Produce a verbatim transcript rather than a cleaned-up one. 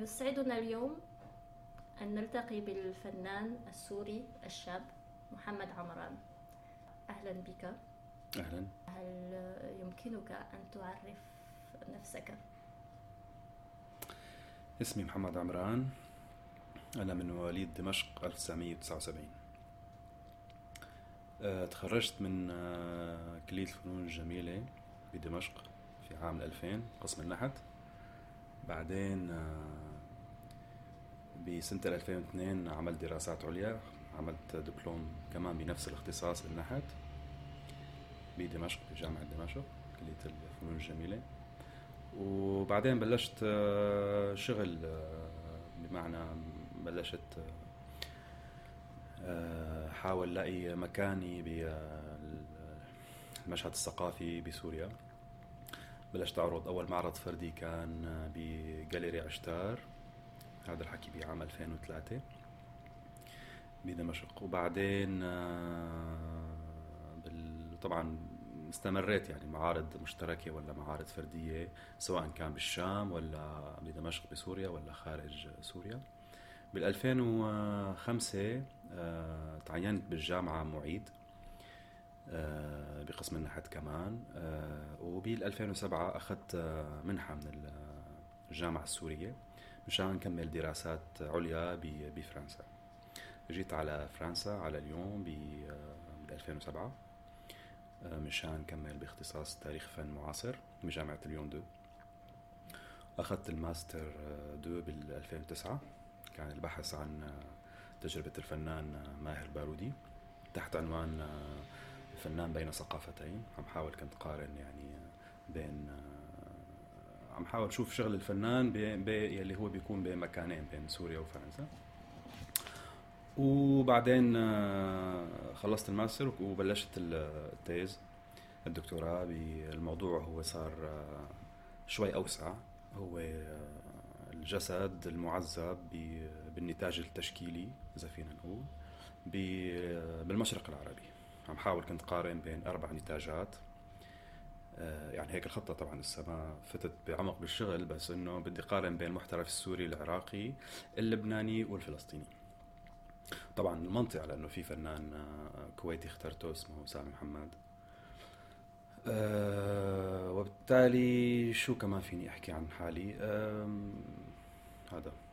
يسعدنا اليوم أن نلتقي بالفنان السوري الشاب محمد عمران. أهلا بك. أهلا. هل يمكنك أن تعرف نفسك؟ اسمي محمد عمران، أنا من مواليد دمشق ألف وتسعمية وتسعة وسبعين. أه تخرجت من أه كلية الفنون الجميلة بدمشق في عام ألفين قسم النحت. بعدين أه بسنة ألفين واثنين عملت دراسات عليا، عملت دبلوم كمان بنفس الاختصاص النحت بدمشق بجامعة دمشق كلية الفنون الجميلة. وبعدين بلشت أه شغل، أه بمعنى بلشت أه حاول لاقي مكاني بالمشهد الثقافي بسوريا. بلشت أعرض أول معرض فردي كان بجاليري عشتار، هذا الحكي بعام ألفين وثلاثة بدمشق. وبعدين طبعا استمريت يعني معارض مشتركة ولا معارض فردية، سواء كان بالشام ولا بدمشق بسوريا ولا خارج سوريا. بالألفين وخمسة آه، تعينت بالجامعة معيد آه، بقسم النحت كمان. آه، وبالألفين وسبعة أخذت آه، منحة من الجامعة السورية مشان نكمل دراسات عليا بفرنسا. جيت على فرنسا على ليون بألفين وسبعة مشان نكمل باختصاص تاريخ فن معاصر بجامعة ليون دو. أخذت الماستر دو بالألفين وتسعة، كان البحث عن تجربة الفنان ماهر بارودي تحت عنوان الفنان بين ثقافتين. عم حاول كنت قارن يعني بين عم حاول شوف شغل الفنان بي اللي هو بيكون بين مكانين بين سوريا وفرنسا. وبعدين خلصت الماستر وبلشت التيز الدكتوراه بالموضوع. هو صار شوي أوسع، هو الجسد المعذب بالنتاج التشكيلي إذا فينا نقول بالمشرق العربي. عم حاول كنت قارن بين أربع نتاجات، يعني هيك الخطة. طبعا لسه ما فتت بعمق بالشغل، بس إنه بدي قارن بين المحترف السوري العراقي اللبناني والفلسطيني. طبعا المنطقة لأنه في فنان كويتي اخترته اسمه سامي محمد. أه وبالتالي شو كمان فيني أحكي عن حالي؟ أه هذا